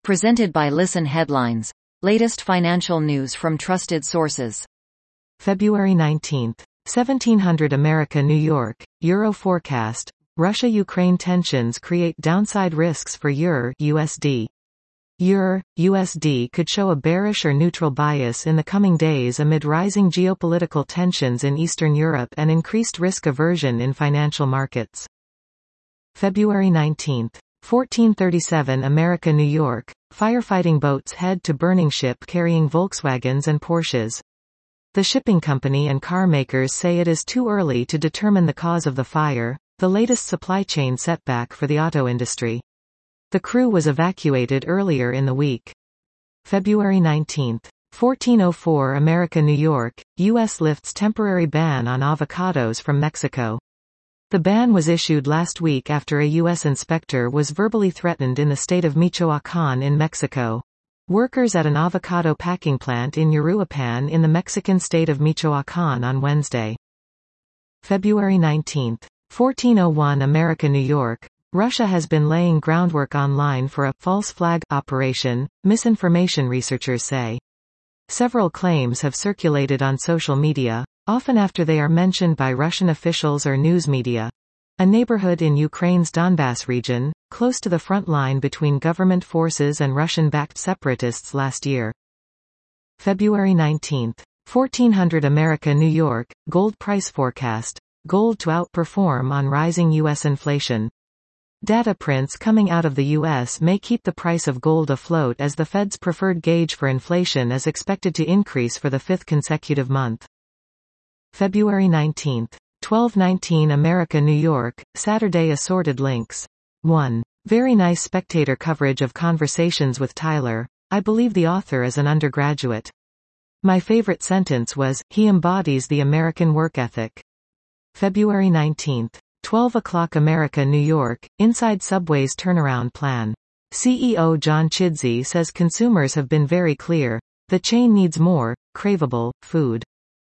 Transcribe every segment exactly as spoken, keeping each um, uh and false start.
Presented by Listen Headlines. Latest financial news from trusted sources. February nineteenth. seventeen hundred America New York, Euro forecast. Russia-Ukraine tensions create downside risks for Euro U S D. Euro U S D could show a bearish or neutral bias in the coming days amid rising geopolitical tensions in Eastern Europe and increased risk aversion in financial markets. February nineteenth. fourteen thirty-seven America New York, firefighting boats head to burning ship carrying Volkswagens and Porsches. The shipping company and car makers say it is too early to determine the cause of the fire, the latest supply chain setback for the auto industry. The crew was evacuated earlier in the week. February nineteenth. fourteen oh four America New York, U S lifts temporary ban on avocados from Mexico. The ban was issued last week after a U S inspector was verbally threatened in the state of Michoacán in Mexico. Workers at an avocado packing plant in Uruapan in the Mexican state of Michoacán on Wednesday. February nineteenth. fourteen oh one America New York, Russia has been laying groundwork online for a false flag operation, misinformation researchers say. Several claims have circulated on social media, often after they are mentioned by Russian officials or news media. A neighborhood in Ukraine's Donbass region, close to the front line between government forces and Russian-backed separatists last year. February nineteenth. fourteen hundred America New York, gold price forecast. Gold to outperform on rising U S inflation. Data prints coming out of the U S may keep the price of gold afloat as the Fed's preferred gauge for inflation is expected to increase for the fifth consecutive month. February nineteenth. twelve nineteen America New York, Saturday assorted links. one. Very nice Spectator coverage of Conversations with Tyler. I believe the author is an undergraduate. My favorite sentence was, he embodies the American work ethic. February nineteenth. twelve o'clock America New York, Inside Subway's turnaround plan. C E O John Chidsey says consumers have been very clear. The chain needs more, craveable, food.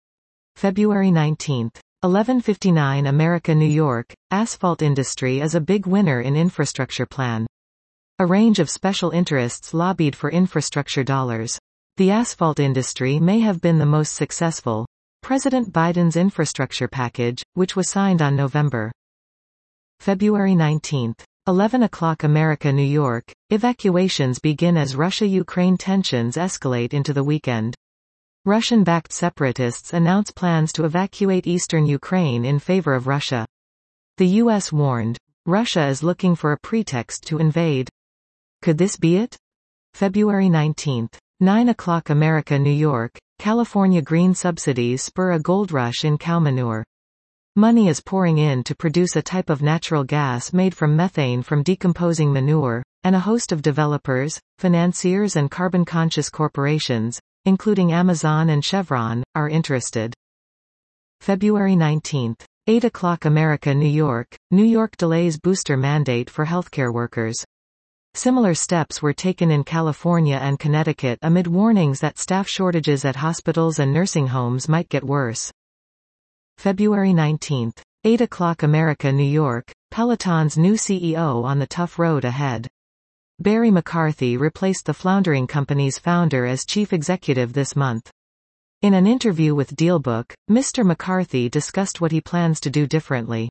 February nineteenth. eleven fifty-nine America New York, asphalt industry is a big winner in infrastructure plan. A range of special interests lobbied for infrastructure dollars. The asphalt industry may have been the most successful. President Biden's infrastructure package, which was signed on November. February nineteenth. eleven o'clock America New York, evacuations begin as Russia-Ukraine tensions escalate into the weekend. Russian-backed separatists announce plans to evacuate eastern Ukraine in favor of Russia. The U S warned, Russia is looking for a pretext to invade. Could this be it? February nineteenth. nine o'clock America New York, California green subsidies spur a gold rush in cow manure. Money is pouring in to produce a type of natural gas made from methane from decomposing manure, and a host of developers, financiers and carbon-conscious corporations, including Amazon and Chevron, are interested. February nineteenth. eight o'clock America New York, New York delays booster mandate for healthcare workers. Similar steps were taken in California and Connecticut amid warnings that staff shortages at hospitals and nursing homes might get worse. February nineteenth. eight o'clock America New York, Peloton's new C E O on the tough road ahead. Barry McCarthy replaced the floundering company's founder as chief executive this month. In an interview with Dealbook, Mister McCarthy discussed what he plans to do differently.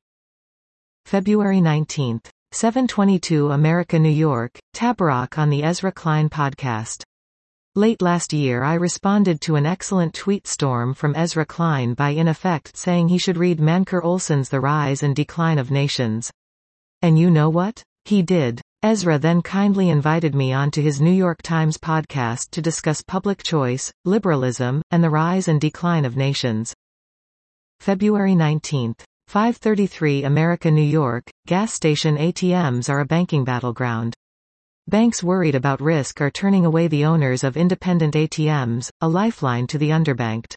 February nineteenth. seven twenty-two America New York, Tabarrok on the Ezra Klein podcast. Late last year I responded to an excellent tweet storm from Ezra Klein by in effect saying he should read Mancur Olson's The Rise and Decline of Nations. And you know what? He did. Ezra then kindly invited me onto his New York Times podcast to discuss public choice, liberalism, and the rise and decline of nations. February nineteenth. five thirty-three America New York, gas station A T Ms are a banking battleground. Banks worried about risk are turning away the owners of independent A T Ms, a lifeline to the underbanked.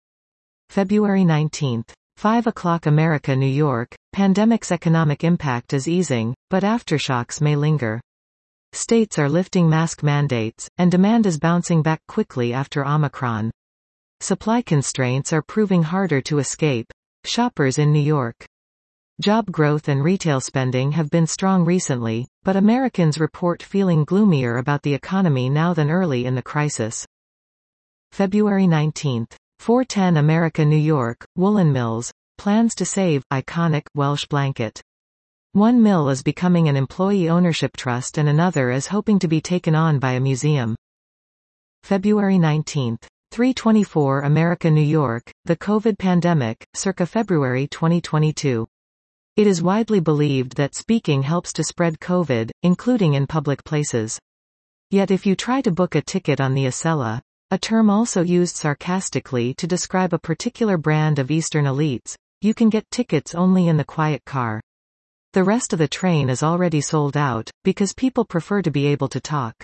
February nineteenth. five o'clock America New York, pandemic's economic impact is easing, but aftershocks may linger. States are lifting mask mandates, and demand is bouncing back quickly after Omicron. Supply constraints are proving harder to escape. Shoppers in New York. Job growth and retail spending have been strong recently, but Americans report feeling gloomier about the economy now than early in the crisis. February nineteenth. four ten America New York, Woolen Mills, plans to save, iconic, Welsh blanket. One mill is becoming an employee ownership trust and another is hoping to be taken on by a museum. February nineteenth. three twenty-four America New York, the COVID pandemic, circa February twenty twenty-two. It is widely believed that speaking helps to spread COVID, including in public places. Yet if you try to book a ticket on the Acela, a term also used sarcastically to describe a particular brand of Eastern elites, you can get tickets only in the quiet car. The rest of the train is already sold out, because people prefer to be able to talk.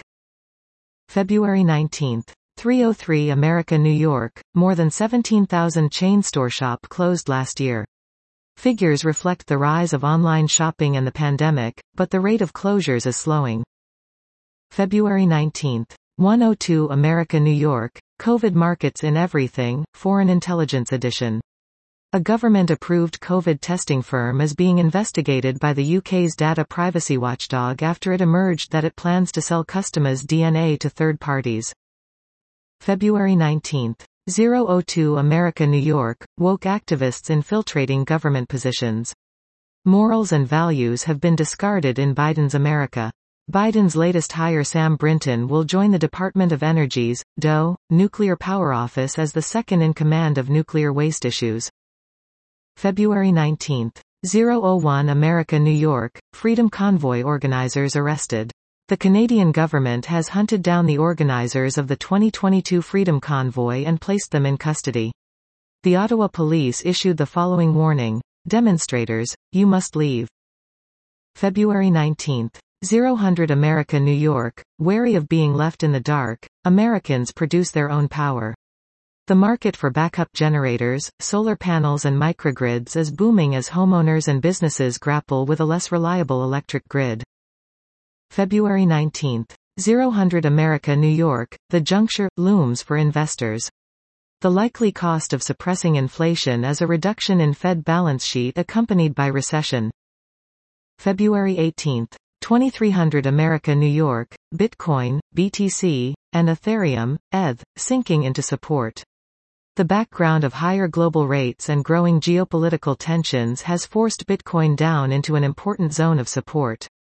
February nineteenth. three oh three America New York, more than seventeen thousand chain store shop closed last year. Figures reflect the rise of online shopping and the pandemic, but the rate of closures is slowing. February nineteenth. one oh two America New York, COVID markets in everything, Foreign Intelligence Edition. A government-approved COVID testing firm is being investigated by the U K's data privacy watchdog after it emerged that it plans to sell customers' D N A to third parties. February nineteenth. oh two America New York, woke activists infiltrating government positions. Morals and values have been discarded in Biden's America. Biden's latest hire Sam Brinton will join the Department of Energy's, D O E, Nuclear Power Office as the second in command of nuclear waste issues. February nineteenth. oh one America New York, Freedom Convoy organizers arrested. The Canadian government has hunted down the organizers of the twenty twenty-two Freedom Convoy and placed them in custody. The Ottawa police issued the following warning: demonstrators, you must leave. February nineteenth. oh one hundred America New York, wary of being left in the dark, Americans produce their own power. The market for backup generators, solar panels and microgrids is booming as homeowners and businesses grapple with a less reliable electric grid. February nineteenth. oh one hundred America New York, the juncture looms for investors. The likely cost of suppressing inflation is a reduction in Fed balance sheet accompanied by recession. February eighteenth. twenty-three hundred America New York, Bitcoin, B T C, and Ethereum, E T H, sinking into support. The background of higher global rates and growing geopolitical tensions has forced Bitcoin down into an important zone of support.